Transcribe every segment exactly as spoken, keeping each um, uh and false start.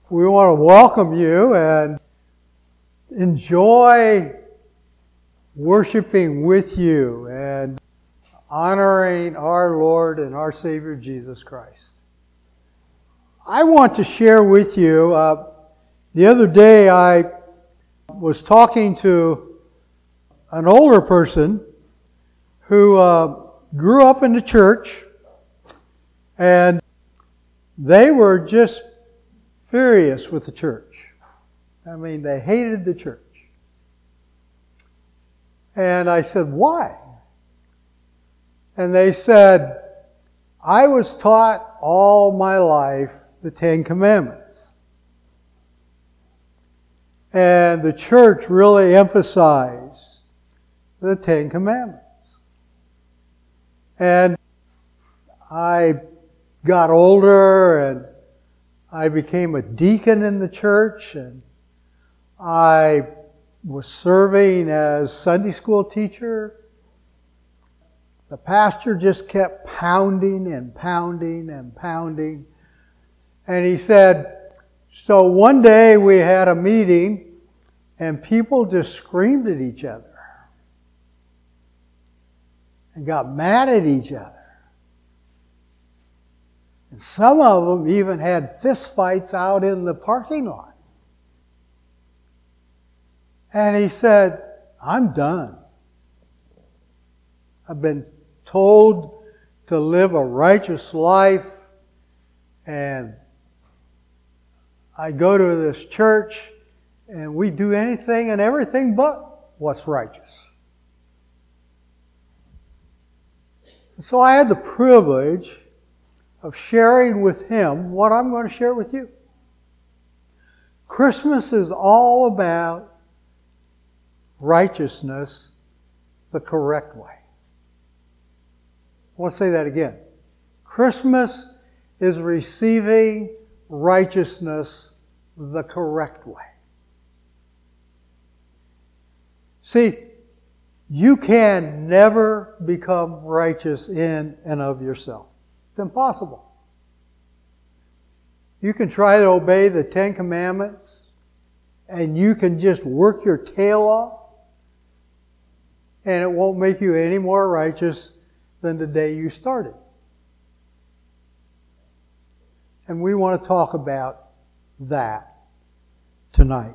we want to welcome you and enjoy worshiping with you and honoring our Lord and our Savior Jesus Christ. I want to share with you, uh, the other day I was talking to an older person who uh, grew up in the church, and they were just furious with the church. I mean, they hated the church. And I said, why? And they said, I was taught all my life the Ten Commandments. And the church really emphasized the Ten Commandments. And I got older and I became a deacon in the church, and I was serving as Sunday school teacher. The pastor just kept pounding and pounding and pounding. And he said, so one day we had a meeting and people just screamed at each other and got mad at each other. And some of them even had fist fights out in the parking lot. And he said, I'm done. I've been told to live a righteous life, and I go to this church and we do anything and everything but what's righteous. So I had the privilege of sharing with him what I'm going to share with you. Christmas is all about righteousness the correct way. I want to say that again. Christmas is receiving righteousness the correct way. See, you can never become righteous in and of yourself. It's impossible. You can try to obey the Ten Commandments, and you can just work your tail off, and it won't make you any more righteous than the day you started. And we want to talk about that tonight.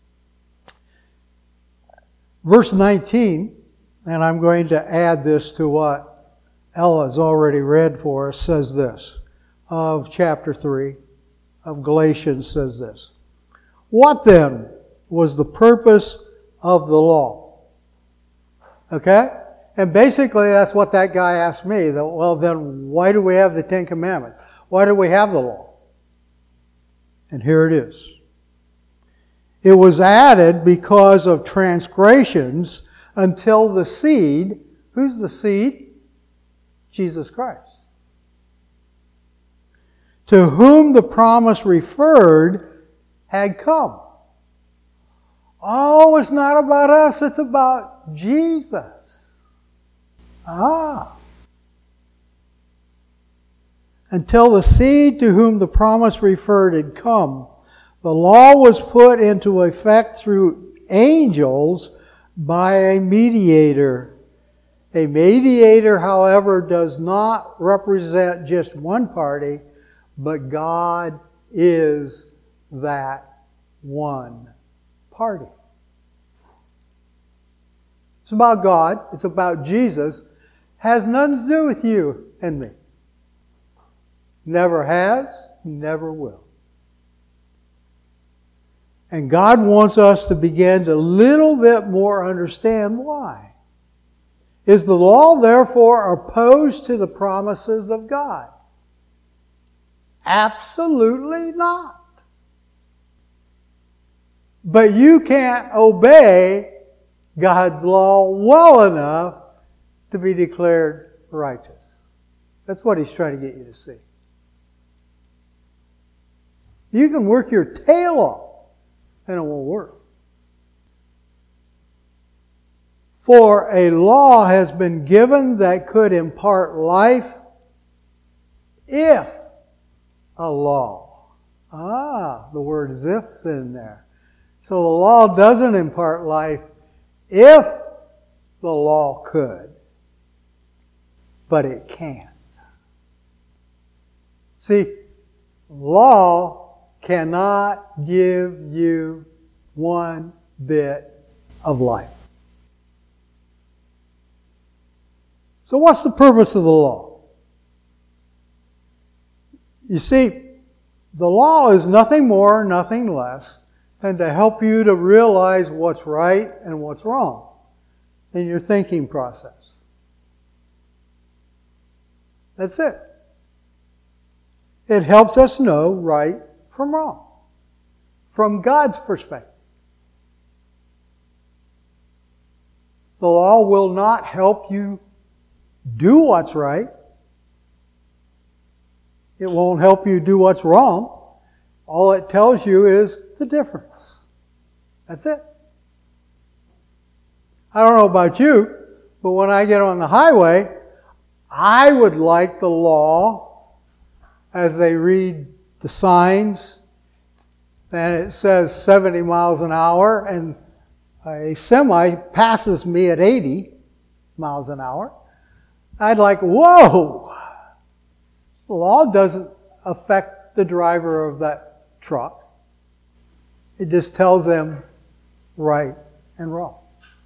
Verse nineteen, and I'm going to add this to what Ella has already read for us, says this, of chapter three of Galatians says this. What then was the purpose of the law? Okay? And basically that's what that guy asked me. That, well, then why do we have the Ten Commandments? Why do we have the law? And here it is. It was added because of transgressions until the seed, who's the seed? Jesus Christ. To whom the promise referred had come. Oh, it's not about us, it's about Jesus. Ah. Until the seed to whom the promise referred had come, the law was put into effect through angels by a mediator. A mediator, however, does not represent just one party, but God is that one party. It's about God. It's about Jesus. Has nothing to do with you and me. Never has, never will. And God wants us to begin to a little bit more understand why. Is the law therefore opposed to the promises of God? Absolutely not. But you can't obey God's law well enough to be declared righteous. That's what He's trying to get you to see. You can work your tail off and it won't work. For a law has been given that could impart life if a law. Ah. Ah, the word is if's in there. So the law doesn't impart life if the law could, but it can't. See, law cannot give you one bit of life. So what's the purpose of the law? You see, the law is nothing more, nothing less than to help you to realize what's right and what's wrong in your thinking process. That's it. It helps us know right from wrong, from God's perspective. The law will not help you do what's right. It won't help you do what's wrong. All it tells you is the difference. That's it. I don't know about you, but when I get on the highway, I would like the law, as they read the signs, and it says seventy miles an hour, and a semi passes me at eighty miles an hour. I'd like, whoa! The law doesn't affect the driver of that truck. It just tells them right and wrong.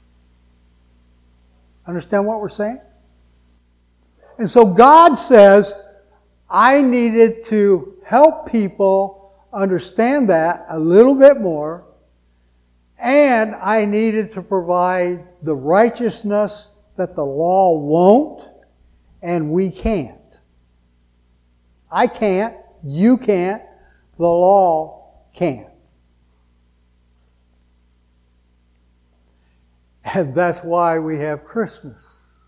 Understand what we're saying? And so God says, I needed to help people understand that a little bit more, and I needed to provide the righteousness that the law won't, and we can't. I can't, you can't, the law can't. And that's why we have Christmas.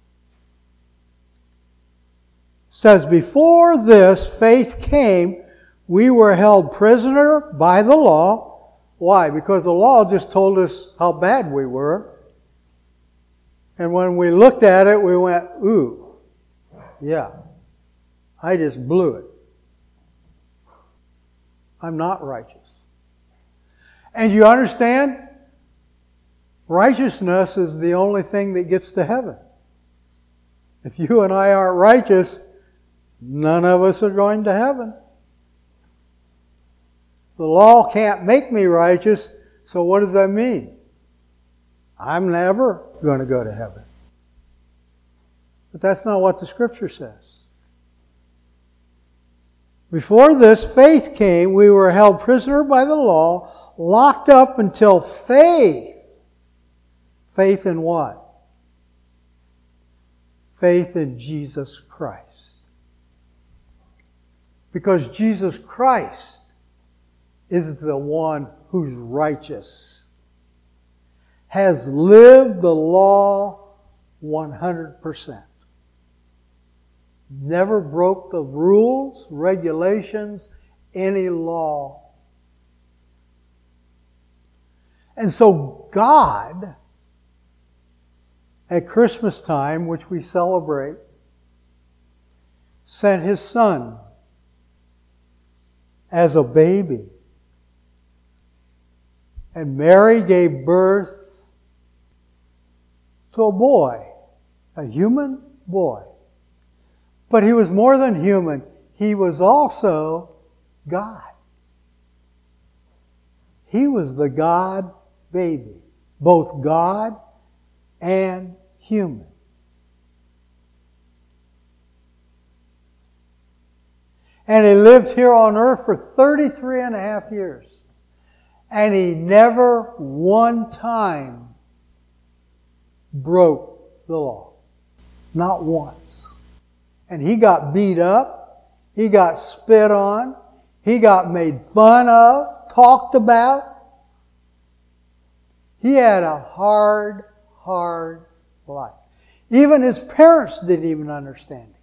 It says, before this faith came, we were held prisoner by the law. Why? Because the law just told us how bad we were. And when we looked at it, we went, ooh, yeah, I just blew it. I'm not righteous. And you understand? Righteousness is the only thing that gets to heaven. If you and I aren't righteous, none of us are going to heaven. The law can't make me righteous, so what does that mean? I'm never going to go to heaven. But that's not what the Scripture says. Before this faith came, we were held prisoner by the law, locked up until faith. Faith in what? Faith in Jesus Christ. Because Jesus Christ is the one who's righteous, has lived the law one hundred percent. Never broke the rules, regulations, any law. And so God, at Christmas time, which we celebrate, sent His Son as a baby. And Mary gave birth to a boy, a human boy. But he was more than human. He was also God. He was the God baby, both God and human. And He lived here on earth for thirty-three and a half years. And He never one time broke the law. Not once. And He got beat up. He got spit on. He got made fun of, talked about. He had a hard, hard life. Even His parents didn't even understand Him.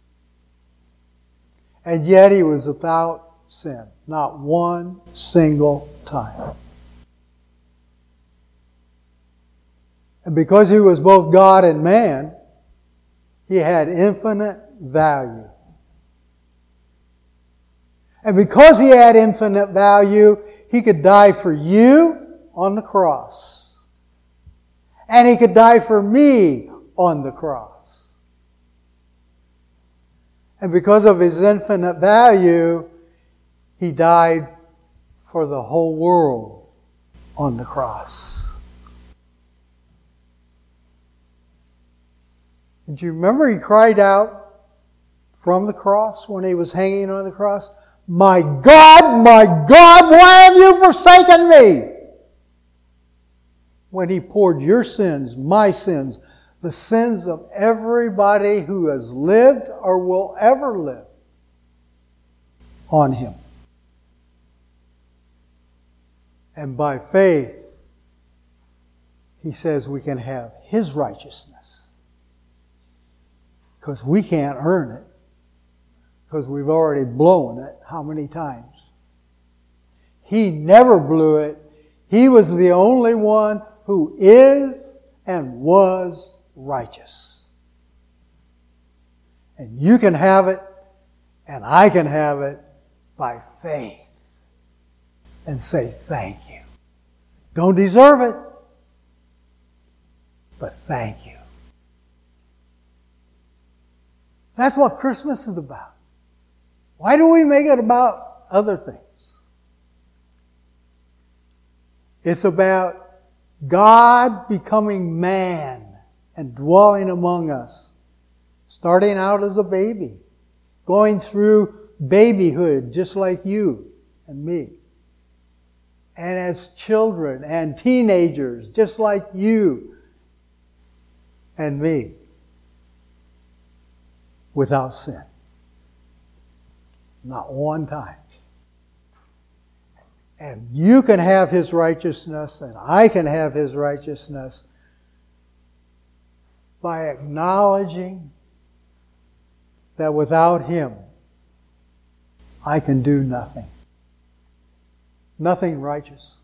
And yet He was without sin. Not one single time. And because He was both God and man, He had infinite value. And because He had infinite value, He could die for you on the cross. And He could die for me on the cross. And because of His infinite value, He died for the whole world on the cross. Did you remember He cried out from the cross when He was hanging on the cross? My God, my God, why have you forsaken me? When He poured your sins, my sins, the sins of everybody who has lived or will ever live on Him. And by faith, He says we can have His righteousness. Because we can't earn it. Because we've already blown it how many times? He never blew it. He was the only one who is and was righteous. And you can have it, and I can have it by faith. And say thank you. Don't deserve it, but thank you. That's what Christmas is about. Why do we make it about other things? It's about God becoming man and dwelling among us. Starting out as a baby. Going through babyhood just like you and me. And as children and teenagers just like you and me. Without sin. Not one time. And you can have His righteousness, and I can have His righteousness by acknowledging that without Him, I can do nothing. Nothing righteous.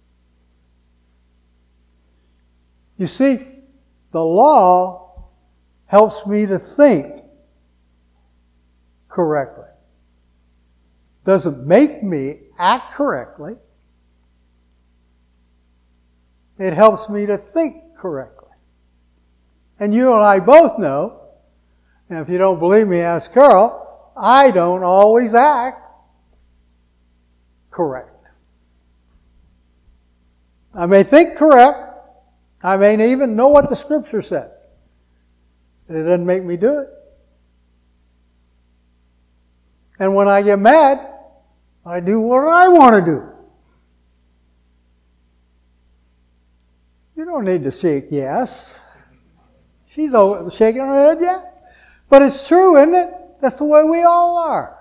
You see, the law helps me to think correctly. Doesn't make me act correctly. It helps me to think correctly. And you and I both know, and if you don't believe me, ask Carol, I don't always act correct. I may think correct. I may even know what the Scripture says. But it doesn't make me do it. And when I get mad, I do what I want to do. You don't need to shake yes. She's shaking her head yes. But it's true, isn't it? That's the way we all are.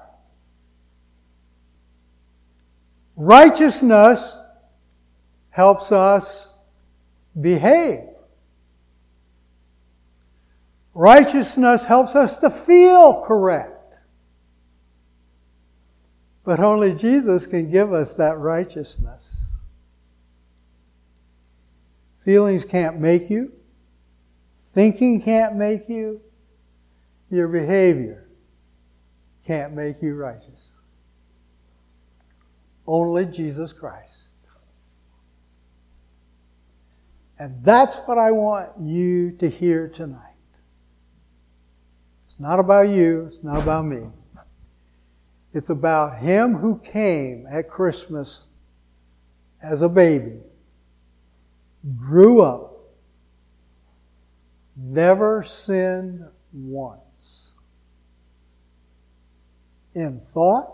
Righteousness helps us behave. Righteousness helps us to feel correct. But only Jesus can give us that righteousness. Feelings can't make you. Thinking can't make you. Your behavior can't make you righteous. Only Jesus Christ. And that's what I want you to hear tonight. It's not about you. It's not about me. It's about Him who came at Christmas as a baby, grew up, never sinned once. In thought,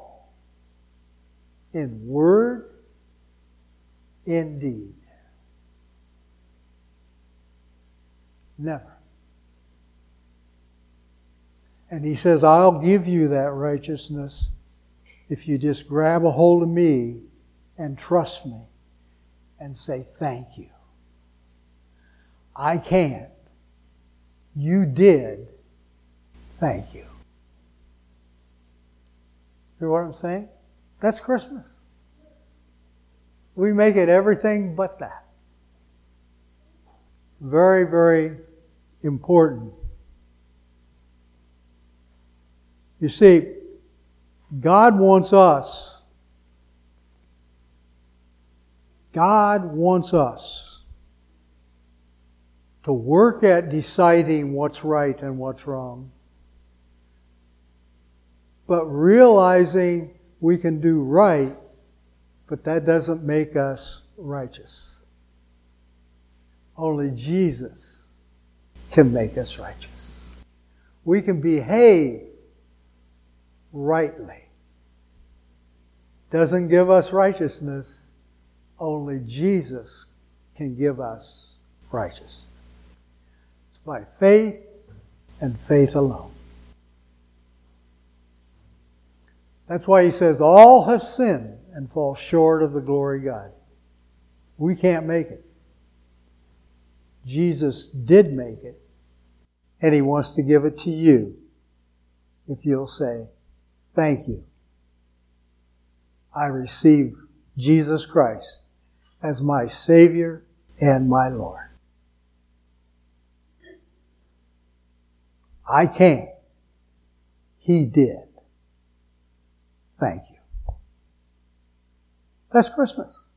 in word, in deed. Never. And He says, I'll give you that righteousness if you just grab a hold of me and trust me and say thank you. I can't. You did. Thank you. Hear what I'm saying? That's Christmas. We make it everything but that. Very, very important. You see, God wants us. God wants us to work at deciding what's right and what's wrong. But realizing we can do right, but that doesn't make us righteous. Only Jesus can make us righteous. We can behave rightly. Doesn't give us righteousness. Only Jesus can give us righteousness. It's by faith and faith alone. That's why he says, all have sinned and fall short of the glory of God. We can't make it. Jesus did make it, and he wants to give it to you if you'll say, thank you. I receive Jesus Christ as my Savior and my Lord. I can't. He did. Thank you. That's Christmas.